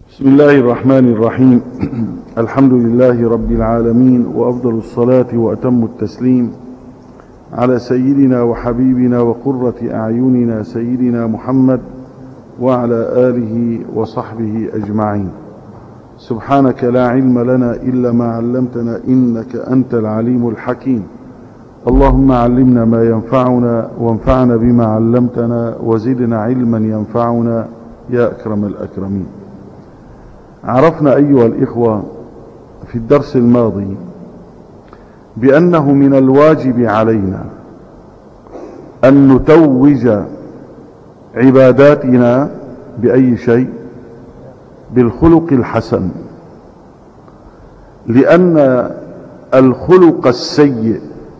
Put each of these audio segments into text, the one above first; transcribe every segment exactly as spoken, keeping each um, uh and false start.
بسم الله الرحمن الرحيم. الحمد لله رب العالمين، وأفضل الصلاة وأتم التسليم على سيدنا وحبيبنا وقرة أعيننا سيدنا محمد وعلى آله وصحبه أجمعين. سبحانك لا علم لنا إلا ما علمتنا إنك أنت العليم الحكيم. اللهم علمنا ما ينفعنا وانفعنا بما علمتنا وزدنا علما ينفعنا يا أكرم الأكرمين. عرفنا أيها الإخوة في الدرس الماضي بأنه من الواجب علينا أن نتوج عباداتنا بأي شيء؟ بالخلق الحسن، لأن الخلق السيء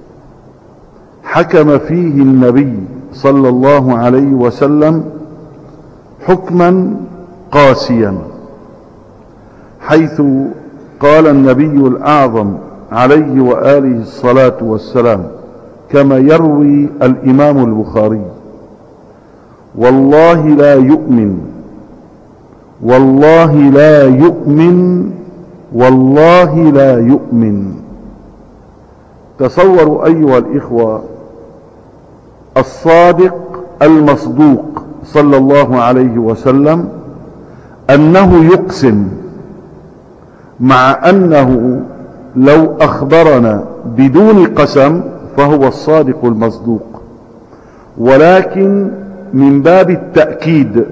حكم فيه النبي صلى الله عليه وسلم حكما قاسيا، حيث قال النبي الأعظم عليه وآله الصلاة والسلام كما يروي الإمام البخاري: والله لا يؤمن والله لا يؤمن والله لا يؤمن. تصوروا أيها الإخوة الصادق المصدوق صلى الله عليه وسلم أنه يقسم، مع أنه لو أخبرنا بدون قسم فهو الصادق المصدوق، ولكن من باب التأكيد: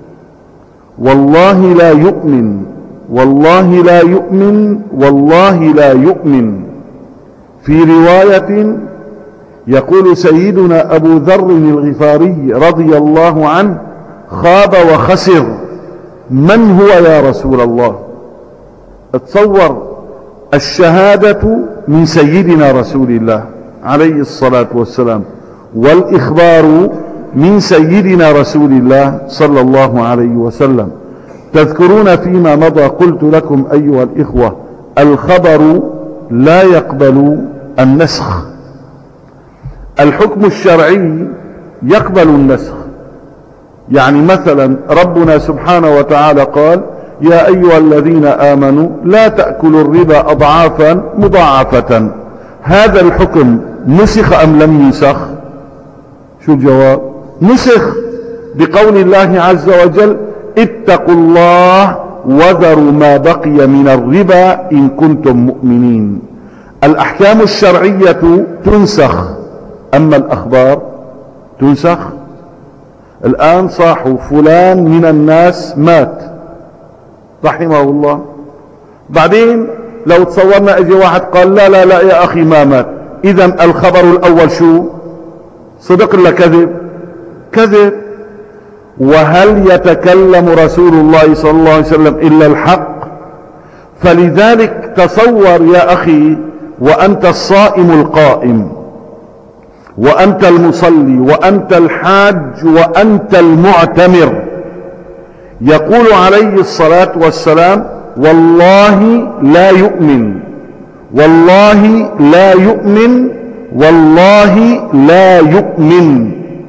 والله لا يؤمن والله لا يؤمن والله لا يؤمن. في رواية يقول سيدنا أبو ذر الغفاري رضي الله عنه: خاب وخسر، من هو يا رسول الله؟ اتصور الشهادة من سيدنا رسول الله عليه الصلاة والسلام، والإخبار من سيدنا رسول الله صلى الله عليه وسلم. تذكرون فيما مضى قلت لكم أيها الإخوة: الخبر لا يقبل النسخ، الحكم الشرعي يقبل النسخ. يعني مثلا ربنا سبحانه وتعالى قال: يا أيها الذين آمنوا لا تأكلوا الربا أضعافا مضاعفة. هذا الحكم نسخ أم لم ينسخ؟ شو الجواب؟ نسخ بقول الله عز وجل: اتقوا الله وذروا ما بقي من الربا إن كنتم مؤمنين. الأحكام الشرعية تنسخ، أما الأخبار تنسخ. الآن صاحوا فلان من الناس مات رحمه الله، بعدين لو تصورنا اجي واحد قال: لا لا لا يا أخي ما مات، إذن الخبر الأول شو؟ صدق ولا كذب؟ كذب. وهل يتكلم رسول الله صلى الله عليه وسلم إلا الحق؟ فلذلك تصور يا أخي، وأنت الصائم القائم وأنت المصلي وأنت الحاج وأنت المعتمر، يقول عليه الصلاة والسلام: والله لا يؤمن والله لا يؤمن والله لا يؤمن.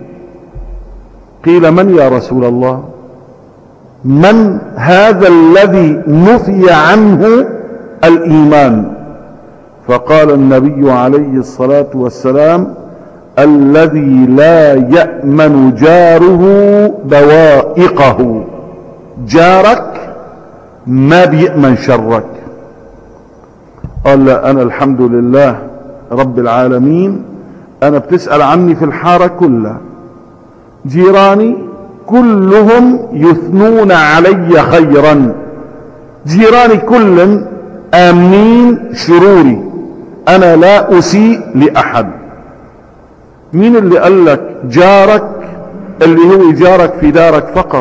قيل: من يا رسول الله؟ من هذا الذي نفي عنه الإيمان؟ فقال النبي عليه الصلاة والسلام: الذي لا يأمن جاره بوائقه. جارك ما بيأمن شرك. قال: لا، أنا الحمد لله رب العالمين، أنا بتسأل عني في الحارة كلها، جيراني كلهم يثنون علي خيرا، جيراني كلهم آمنين شروري، أنا لا أسيء لأحد. مين اللي قال لك جارك اللي هو جارك في دارك فقط؟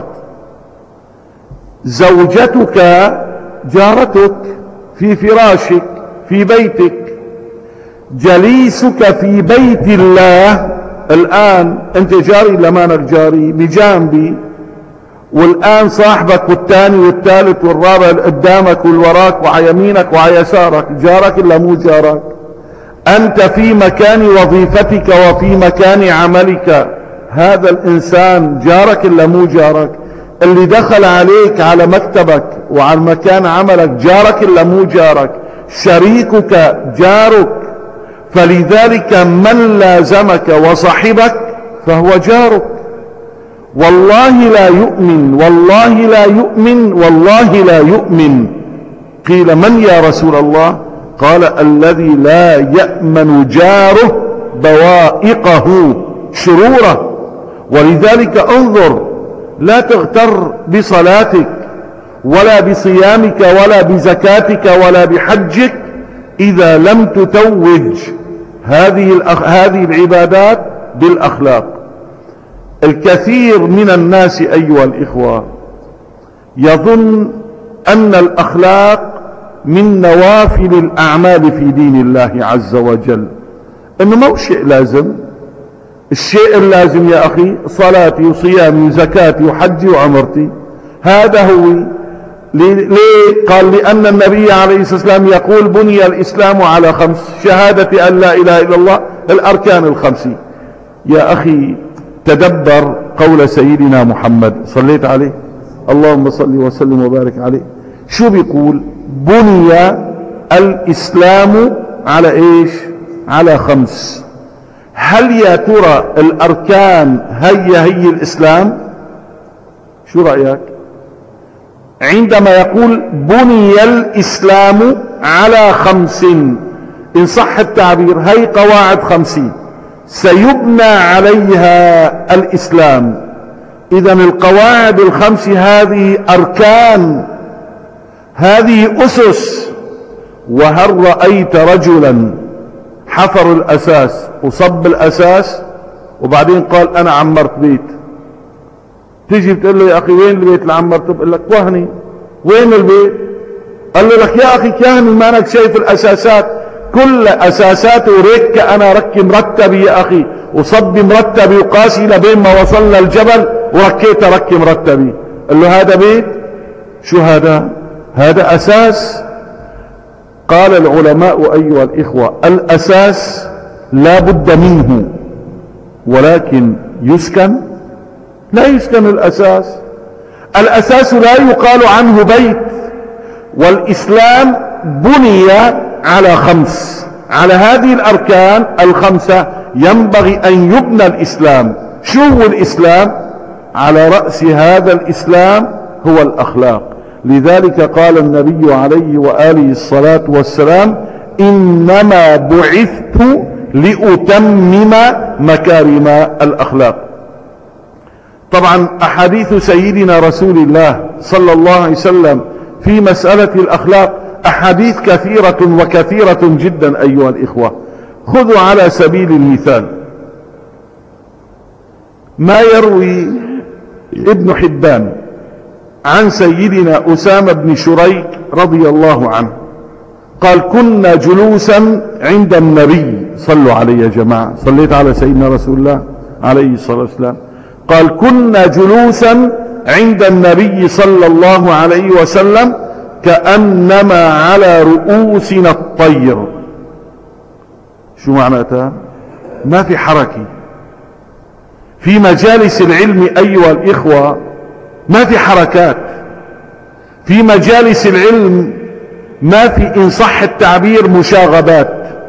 زوجتك جارتك في فراشك في بيتك، جليسك في بيت الله. الآن أنت جاري لمانك جاري بجانبي، والآن صاحبك والثاني والثالث والرابع قدامك والوراك وعلى يمينك وعلى يسارك، جارك إلا مو جارك؟ أنت في مكان وظيفتك وفي مكان عملك، هذا الإنسان جارك إلا مو جارك؟ اللي دخل عليك على مكتبك وعلى مكان عملك جارك إلا مو جارك، شريكك جارك، فلذلك من لازمك وصحبك فهو جارك. والله لا يؤمن، والله لا يؤمن، والله لا يؤمن. قيل من يا رسول الله؟ قال الذي لا يأمن جاره بوائقه شروره. ولذلك انظر، لا تغتر بصلاتك ولا بصيامك ولا بزكاتك ولا بحجك إذا لم تتوج هذه هذه العبادات بالأخلاق. الكثير من الناس أيها الإخوة يظن أن الأخلاق من نوافل الأعمال في دين الله عز وجل، إنه ما هو شيء لازم. الشيء اللازم يا أخي صلاتي وصيامي وزكاتي وحجي وعمرتي، هذا هو. ليه؟ قال لأن النبي عليه الصلاة والسلام يقول بني الإسلام على خمس: شهادة أن لا إله إلا الله، الأركان الخمس. يا أخي تدبر قول سيدنا محمد، صليت عليه اللهم صل وسلم وبارك عليه، شو بيقول؟ بني الإسلام على إيش؟ على خمس. هل يا ترى الأركان هي هي الإسلام؟ شو رأيك؟ عندما يقول بني الإسلام على خمس، إن صح التعبير هي قواعد خمسين سيبنى عليها الإسلام. إذا القواعد الخمس هذه أركان، هذه أسس. وهل رأيت رجلا حفر الأساس وصب الأساس وبعدين قال أنا عمرت بيت؟ تيجي بتقول له يا أخي وين البيت اللي عمرته؟ بقول لك وهني. وين البيت؟ قال له لك يا أخي كاهني ما أنك شايف الأساسات؟ كل أساسات وركة أنا ركي مرتبي يا أخي، وصبي مرتبي وقاسي لبين ما وصلنا الجبل وركيت ركي مرتبي. قال له هذا بيت؟ شو هذا؟ هذا أساس. قال العلماء أيها الإخوة الأساس لا بد منه، ولكن يسكن؟ لا يسكن الأساس. الأساس لا يقال عنه بيت. والإسلام بني على خمس، على هذه الأركان الخمسة ينبغي أن يبنى الإسلام. شو هو الإسلام؟ على رأس هذا الإسلام هو الأخلاق. لذلك قال النبي عليه وآله الصلاة والسلام إنما بعثت لأتمم مكارم الأخلاق. طبعا أحاديث سيدنا رسول الله صلى الله عليه وسلم في مسألة الأخلاق أحاديث كثيرة وكثيرة جدا أيها الإخوة. خذوا على سبيل المثال ما يروي ابن حبان عن سيدنا أسامة بن شريك رضي الله عنه قال كنا جلوسا عند النبي، صلوا عليه يا جماعة، صليت على سيدنا رسول الله عليه الصلاة والسلام. قال كنا جلوسا عند النبي صلى الله عليه وسلم كأنما على رؤوسنا الطير. شو معناتها؟ ما في حركة في مجالس العلم أيها الإخوة، ما في حركات في مجالس العلم، ما في إن صح التعبير مشاغبات،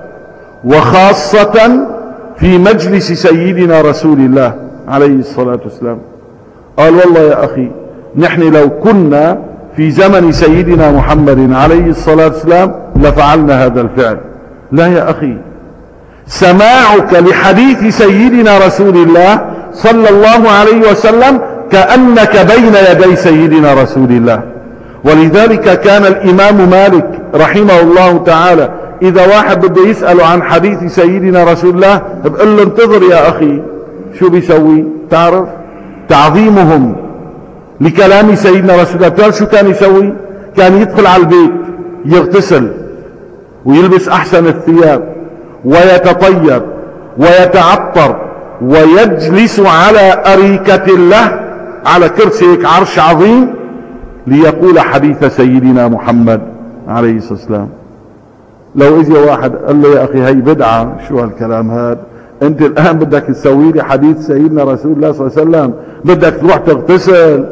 وخاصة في مجلس سيدنا رسول الله عليه الصلاة والسلام. قال والله يا أخي نحن لو كنا في زمن سيدنا محمد عليه الصلاة والسلام لفعلنا هذا الفعل. لا يا أخي، سماعك لحديث سيدنا رسول الله صلى الله عليه وسلم كأنك بين يدي سيدنا رسول الله. ولذلك كان الإمام مالك رحمه الله تعالى إذا واحد بده يسأله عن حديث سيدنا رسول الله بقول له انتظر يا أخي. شو بيسوي؟ تعرف؟ تعظيمهم لكلام سيدنا رسول الله. تعرف شو كان يسوي؟ كان يدخل على البيت يغتسل ويلبس أحسن الثياب ويتطيب ويتعطر ويجلس على أريكة له، على كرسي عرش عظيم، ليقول حديث سيدنا محمد عليه الصلاة والسلام. لو اجى واحد قال له يا أخي هي بدعة، شو هالكلام هذا؟ انت الآن بدك تسوي لي حديث سيدنا رسول الله صلى الله عليه وسلم، بدك تروح تغتسل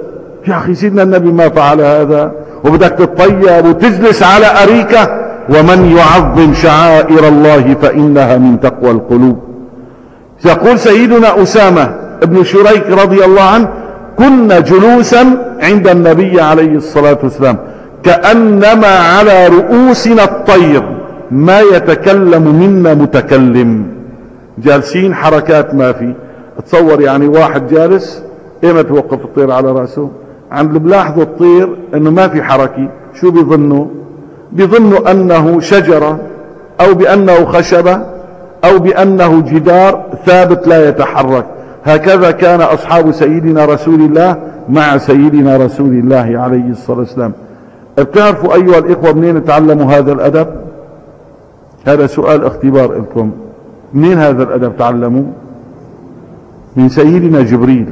يا أخي سيدنا النبي ما فعل هذا، وبدك تتطيب وتجلس على أريكة. ومن يعظم شعائر الله فإنها من تقوى القلوب. يقول سيدنا أسامة ابن شريك رضي الله عنه: كنا جلوسا عند النبي عليه الصلاة والسلام كأنما على رؤوسنا الطير ما يتكلم منا متكلم. جالسين حركات ما في. تصور يعني واحد جالس، ايمتى توقف الطير على رأسه؟ عند بلاحظوا الطير انه ما في حركة، شو بيظنوا؟ بيظنوا انه شجرة او بانه خشبة او بانه جدار ثابت لا يتحرك. هكذا كان اصحاب سيدنا رسول الله مع سيدنا رسول الله عليه الصلاة والسلام. بتعرفوا ايها الاخوة منين تعلموا هذا الادب؟ هذا سؤال اختبار لكم. منين هذا الادب تعلموا؟ من سيدنا جبريل،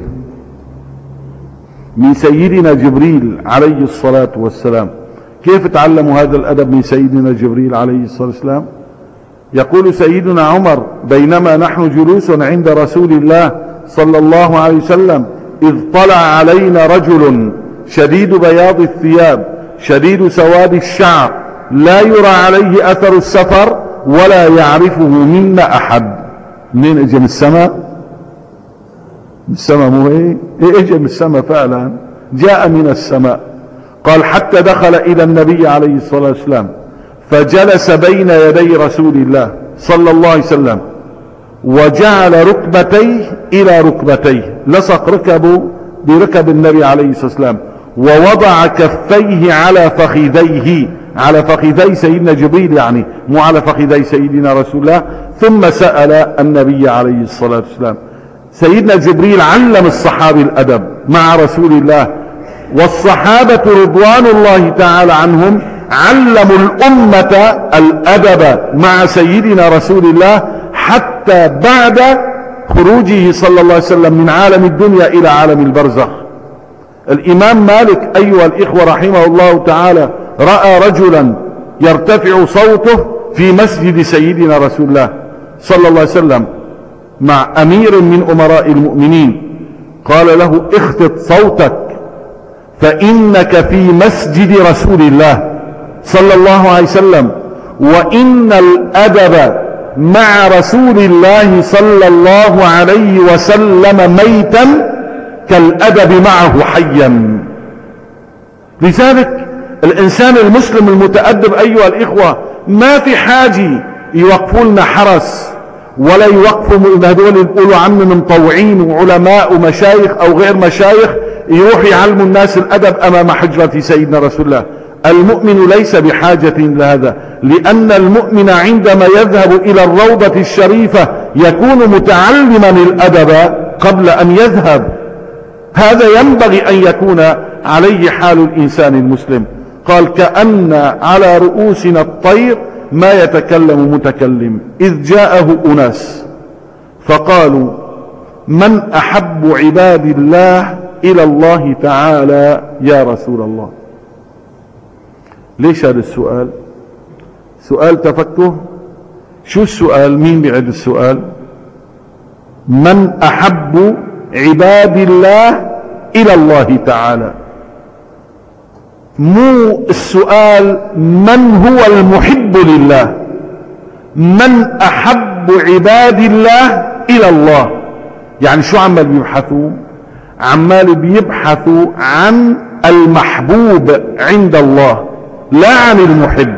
من سيدنا جبريل عليه الصلاة والسلام. كيف تعلموا هذا الأدب من سيدنا جبريل عليه الصلاة والسلام؟ يقول سيدنا عمر: بينما نحن جلوس عند رسول الله صلى الله عليه وسلم إذ طلع علينا رجل شديد بياض الثياب شديد سواد الشعر لا يرى عليه أثر السفر ولا يعرفه منا أحد. منين اجى؟ من السماء؟ من السماء مو هيك؟ ايه اجى من السماء فعلا، جاء من السماء. قال: حتى دخل إلى النبي عليه الصلاة والسلام فجلس بين يدي رسول الله صلى الله عليه وسلم وجعل ركبتيه إلى ركبتيه، لصق ركبه بركب النبي عليه الصلاة والسلام، ووضع كفيه على فخذيه، على فخذي سيدنا جبريل يعني، مو على فخذي سيدنا رسول الله. ثم سأل النبي عليه الصلاة والسلام. سيدنا جبريل علم الصحابي الأدب مع رسول الله، والصحابة رضوان الله تعالى عنهم علموا الأمة الأدب مع سيدنا رسول الله حتى بعد خروجه صلى الله عليه وسلم من عالم الدنيا إلى عالم البرزخ. الإمام مالك أيها الإخوة رحمه الله تعالى رأى رجلا يرتفع صوته في مسجد سيدنا رسول الله صلى الله عليه وسلم مع أمير من أمراء المؤمنين، قال له: اخفض صوتك فإنك في مسجد رسول الله صلى الله عليه وسلم، وإن الأدب مع رسول الله صلى الله عليه وسلم ميتا كالأدب معه حيا. لذلك الإنسان المسلم المتأدب أيها الإخوة ما في حاجة يوقفوا لنا حرس، ولا يوقفوا هذول يقولوا عنهم مطوعين وعلماء ومشايخ أو غير مشايخ يروح يعلموا الناس الأدب أمام حجرة سيدنا رسول الله. المؤمن ليس بحاجة لهذا، لأن المؤمن عندما يذهب إلى الروضة الشريفة يكون متعلما الأدب قبل أن يذهب. هذا ينبغي أن يكون عليه حال الإنسان المسلم. قال: كأن على رؤوسنا الطير ما يتكلم متكلم. إذ جاءه أناس فقالوا: من أحب عباد الله إلى الله تعالى يا رسول الله؟ ليش هذا السؤال؟ سؤال تفكه. شو السؤال؟ مين بيعد السؤال؟ من أحب عباد الله إلى الله تعالى. مو السؤال من هو المحب لله، من أحب عباد الله إلى الله. يعني شو عمال بيبحثوا؟ عمال بيبحثوا عن المحبوب عند الله لا عن المحب،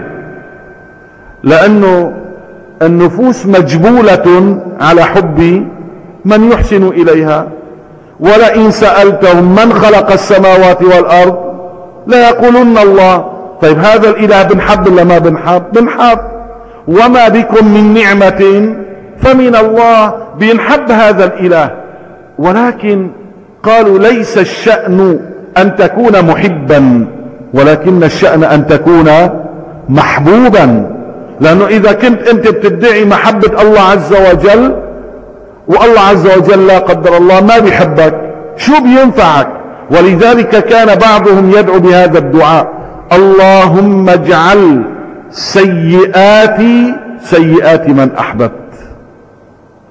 لأنه النفوس مجبولة على حب من يحسن إليها. ولئن سألتهم من خلق السماوات والأرض لا يقولون الله. طيب هذا الإله بنحب ولا ما بنحب؟ بنحب. وما بكم من نعمة فمن الله، بنحب هذا الإله. ولكن قالوا ليس الشأن أن تكون محبا، ولكن الشأن أن تكون محبوبا. لأنه إذا كنت أنت بتدعي محبة الله عز وجل والله عز وجل لا قدر الله ما بيحبك، شو بينفعك؟ ولذلك كان بعضهم يدعو بهذا الدعاء: اللهم اجعل سيئاتي سيئات من أحببت.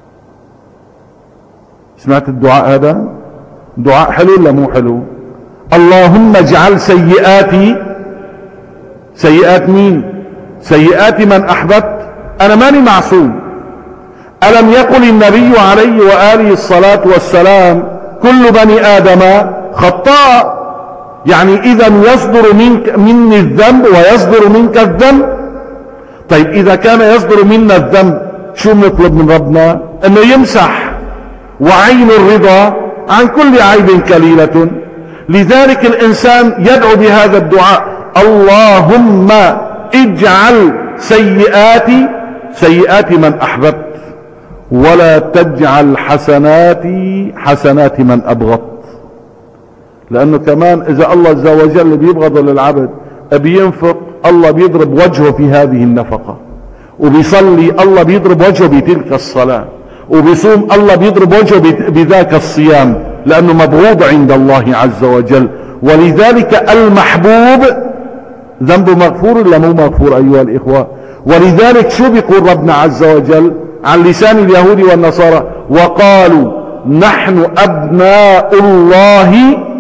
سمعت الدعاء هذا؟ دعاء حلو ولا مو حلو؟ اللهم اجعل سيئاتي، سيئات مين؟ سيئات من احببت. انا ماني معصوم. الم يقل النبي عليه وآله الصلاة والسلام كل بني ادم خطاء؟ يعني اذا يصدر منك مني الذنب ويصدر منك الذنب. طيب اذا كان يصدر منا الذنب شو نطلب من ربنا؟ انه يمسح، وعين الرضا عن كل عيب كليلة. لذلك الانسان يدعو بهذا الدعاء: اللهم اجعل سيئاتي سيئات من احببت، ولا تجعل حسناتي حسنات من ابغضت. لانه كمان اذا الله عز وجل بيبغض للعبد بينفق، الله بيضرب وجهه في هذه النفقة، وبيصلي الله بيضرب وجهه بتلك الصلاة، وبيصوم الله بيضرب وجهه بذاك الصيام، لانه مبغوض عند الله عز وجل. ولذلك المحبوب ذنبه مغفور ولا مو مغفور ايها الاخوة؟ ولذلك شو بيقول ربنا عز وجل عن لسان اليهود والنصارى؟ وقالوا نحن ابناء الله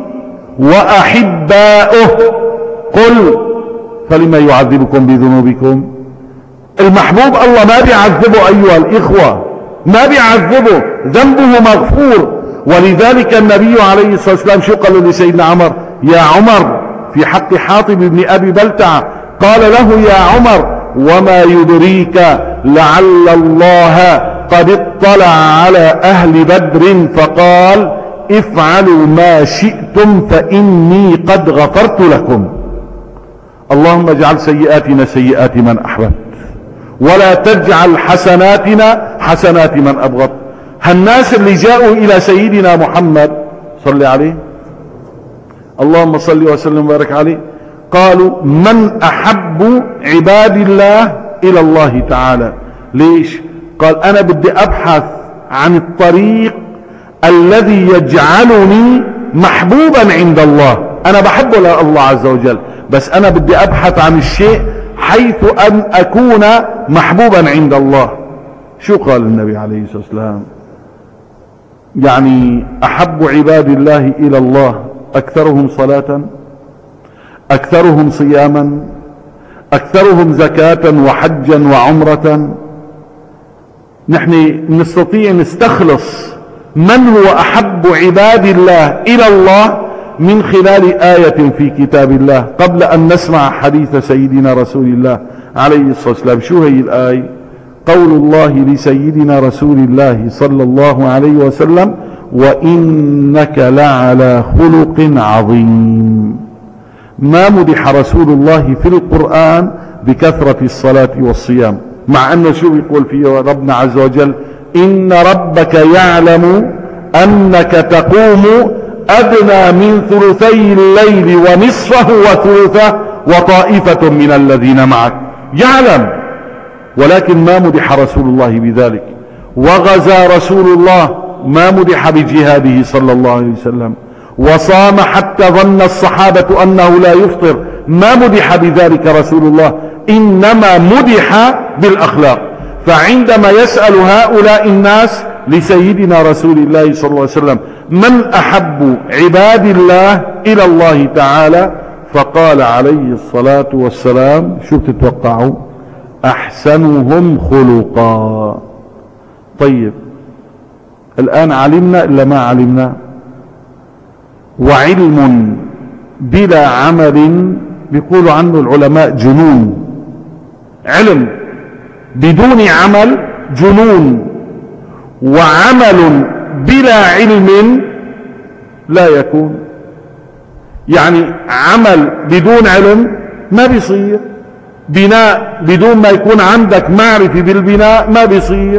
واحباؤه قل فلما يعذبكم بذنوبكم. المحبوب الله ما بيعذبه ايها الاخوة، ما بيعذبه، ذنبه مغفور. ولذلك النبي عليه الصلاة والسلام شو قال لسيدنا عمر؟ يا عمر، في حق حاطب بن ابي بلتعة، قال له يا عمر وما يدريك لعل الله قد اطلع على اهل بدر فقال افعلوا ما شئتم فاني قد غفرت لكم. اللهم اجعل سيئاتنا سيئات من احببت، ولا تجعل حسناتنا حسنات من ابغضت. هالناس اللي جاءوا الى سيدنا محمد صلى عليه، اللهم صل وسلم وبارك عليه، قالوا من احب عباد الله الى الله تعالى. ليش؟ قال انا بدي ابحث عن الطريق الذي يجعلني محبوبا عند الله. انا بحب الله عز وجل، بس انا بدي ابحث عن الشيء حيث ان اكون محبوبا عند الله. شو قال النبي عليه الصلاة والسلام؟ يعني احب عباد الله الى الله اكثرهم صلاة، اكثرهم صياما، اكثرهم زكاة وحجا وعمرة. نحن نستطيع نستخلص من هو احب عباد الله الى الله من خلال آية في كتاب الله، قبل ان نسمع حديث سيدنا رسول الله عليه الصلاة والسلام. شو هي الآية؟ قول الله لسيدنا رسول الله صلى الله عليه وسلم: وإنك لعلى خلق عظيم. ما مدح رسول الله في القرآن بكثرة الصلاة والصيام، مع أنه شو يقول فيه ربنا عز وجل؟ إن ربك يعلم أنك تقوم أدنى من ثلثي الليل ونصفه وثلثه وطائفة من الذين معك. يعلم، ولكن ما مدح رسول الله بذلك. وغزا رسول الله، ما مدح بجهاده صلى الله عليه وسلم. وصام حتى ظن الصحابة أنه لا يفطر، ما مدح بذلك رسول الله، إنما مدح بالأخلاق. فعندما يسأل هؤلاء الناس لسيدنا رسول الله صلى الله عليه وسلم من أحب عباد الله إلى الله تعالى، فقال عليه الصلاة والسلام: شو بتتوقعوا؟ أحسنهم خلقا. طيب الآن علمنا إلا ما علمنا؟ وعلم بلا عمل بيقولوا عنه العلماء جنون. علم بدون عمل جنون، وعمل بلا علم لا يكون. يعني عمل بدون علم ما بيصير، بناء بدون ما يكون عندك معرفة بالبناء ما بيصير،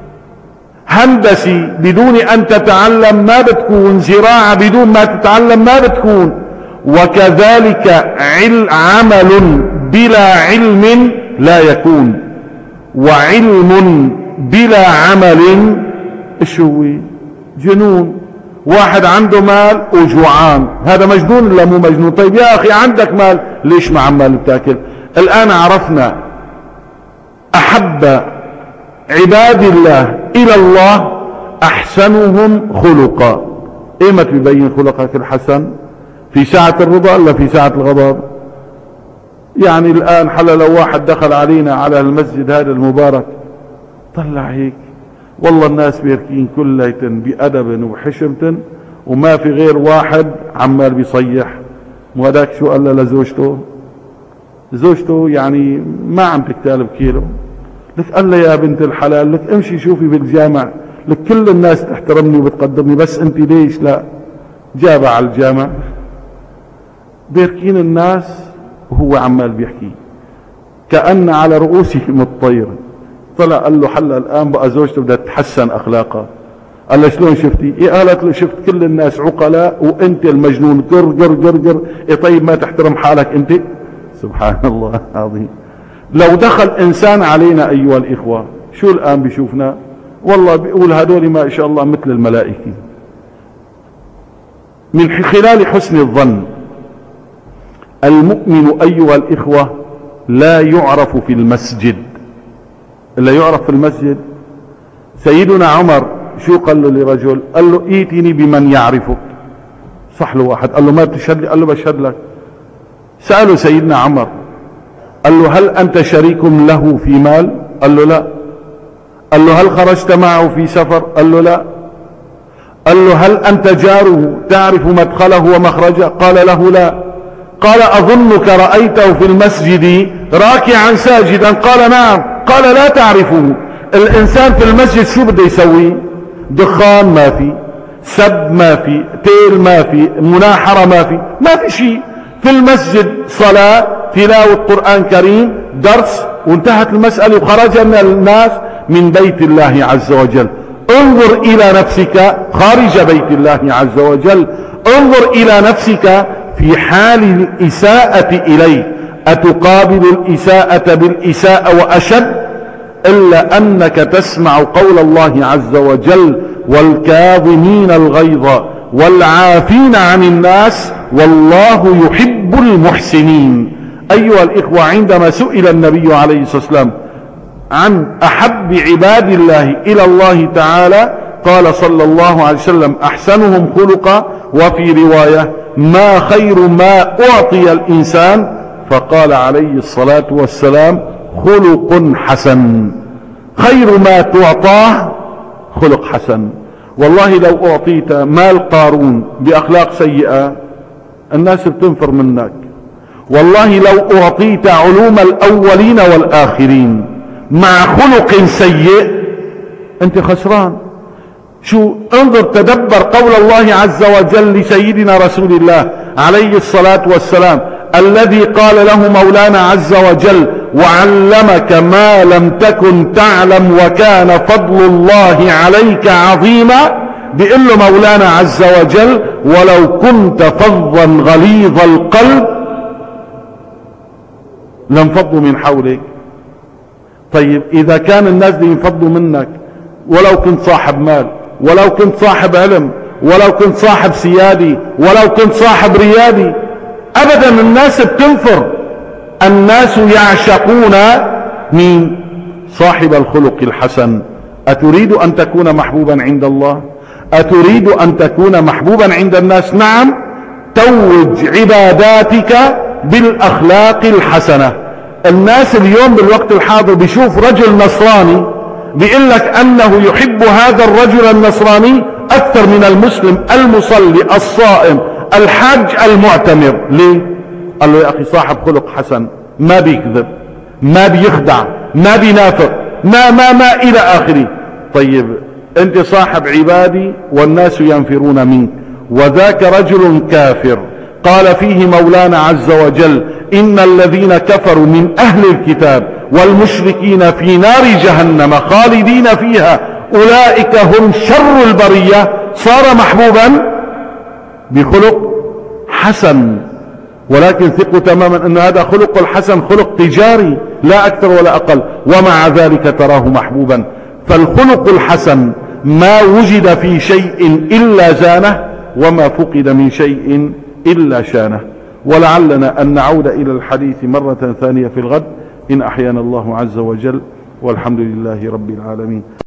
هندسي بدون ان تتعلم ما بتكون، زراعة بدون ما تتعلم ما بتكون. وكذلك عمل بلا علم لا يكون، وعلم بلا عمل شو هو؟ جنون. واحد عنده مال وجوعان، هذا مجنون ولا مو مجنون؟ طيب يا اخي عندك مال، ليش ما عمال بتاكل؟ الان عرفنا احب عباد الله الى الله احسنهم خلقا. ايمت بيبين خلقك الحسن؟ في ساعة الرضا الا في ساعة الغضب؟ يعني الان حلا لو واحد دخل علينا على المسجد هذا المبارك طلع هيك والله الناس بيركين كليتن بأدب وحشمة وما في غير واحد عمال بيصيح، وهداك شو قال لزوجته؟ زوجته يعني ما عم تكتالب كيلو، لك قال لها يا بنت الحلال، لك امشي شوفي بالجامع، لك كل الناس تحترمني وبتقدرني بس انت ليش لا؟ جابها على الجامع بيركين الناس وهو عمال بيحكي كأن على رؤوسهم الطير. طلع قال له حلا الآن بقى زوجته بدها تتحسن أخلاقها. قال له شلون شفتي؟ إيه قالت له شفت كل الناس عقلاء وانت المجنون قر قر قر قر. إيه طيب ما تحترم حالك انت؟ سبحان الله العظيم. لو دخل انسان علينا ايها الاخوة شو الآن بيشوفنا؟ والله بيقول هذول ما شاء الله مثل الملائكة. من خلال حسن الظن المؤمن ايها الاخوة لا يعرف في المسجد. اللي يعرف في المسجد سيدنا عمر شو قال له لرجل؟ قال له ايتني بمن يعرفك. صح له واحد قال له ما بتشهد لي؟ قال له بشهد لك. سأله سيدنا عمر قال له هل انت شريك له في مال؟ قال له لا. قال له هل خرجت معه في سفر؟ قال له لا. قال له هل انت جاره تعرف مدخله ومخرجه؟ قال له لا. قال اظنك رأيته في المسجد راكعا ساجدا؟ قال نعم. قال لا تعرفه. الانسان في المسجد شو بده يسوي؟ دخان ما في، سب ما في، تيل ما في، مناحرة ما في، ما في شيء. في المسجد صلاة، تلاوة قرآن كريم، درس، وانتهت المسألة وخرجنا الناس من بيت الله عز وجل. انظر الى نفسك خارج بيت الله عز وجل، انظر الى نفسك في حال الإساءة إليه، أتقابل الإساءة بالإساءة وأشد؟ إلا أنك تسمع قول الله عز وجل والكاظمين الغيظ والعافين عن الناس والله يحب المحسنين. أيها الإخوة، عندما سئل النبي عليه الصلاة والسلام عن أحب عباد الله إلى الله تعالى قال صلى الله عليه وسلم أحسنهم خلقا، وفي رواية ما خير ما أعطي الإنسان؟ فقال عليه الصلاة والسلام خلق حسن. خير ما تعطاه خلق حسن. والله لو أعطيت مال قارون بأخلاق سيئة الناس بتنفر منك. والله لو أعطيت علوم الأولين والآخرين مع خلق سيء أنت خسران. شو انظر تدبر قول الله عز وجل لسيدنا رسول الله عليه الصلاة والسلام الذي قال له مولانا عز وجل وعلمك ما لم تكن تعلم وكان فضل الله عليك عظيما. بيقول له مولانا عز وجل ولو كنت فظا غليظ القلب لانفضوا من حولك. طيب اذا كان الناس دي ينفضوا منك ولو كنت صاحب مال، ولو كنت صاحب علم، ولو كنت صاحب سيادي، ولو كنت صاحب ريادي، ابدا الناس بتنفر. الناس يعشقون مين؟ صاحب الخلق الحسن. اتريد ان تكون محبوبا عند الله؟ اتريد ان تكون محبوبا عند الناس؟ نعم. توج عباداتك بالاخلاق الحسنة. الناس اليوم بالوقت الحاضر بيشوف رجل نصراني بيقول لك انه يحب هذا الرجل النصراني اكثر من المسلم المصلي الصائم الحاج المعتمر. ليه؟ قال له يا اخي صاحب خلق حسن، ما بيكذب، ما بيخدع، ما بينافق، ما ما ما الى اخره. طيب انت صاحب عبادي والناس ينفرون منك، وذاك رجل كافر قال فيه مولانا عز وجل ان الذين كفروا من اهل الكتاب والمشركين في نار جهنم خالدين فيها اولئك هم شر البرية. صار محبوبا بخلق حسن، ولكن ثقوا تماما ان هذا خلق الحسن خلق تجاري لا اكثر ولا اقل، ومع ذلك تراه محبوبا. فالخلق الحسن ما وجد في شيء الا زانه، وما فقد من شيء الا شانه. ولعلنا ان نعود الى الحديث مرة ثانية في الغد ان احيانا الله عز وجل، والحمد لله رب العالمين.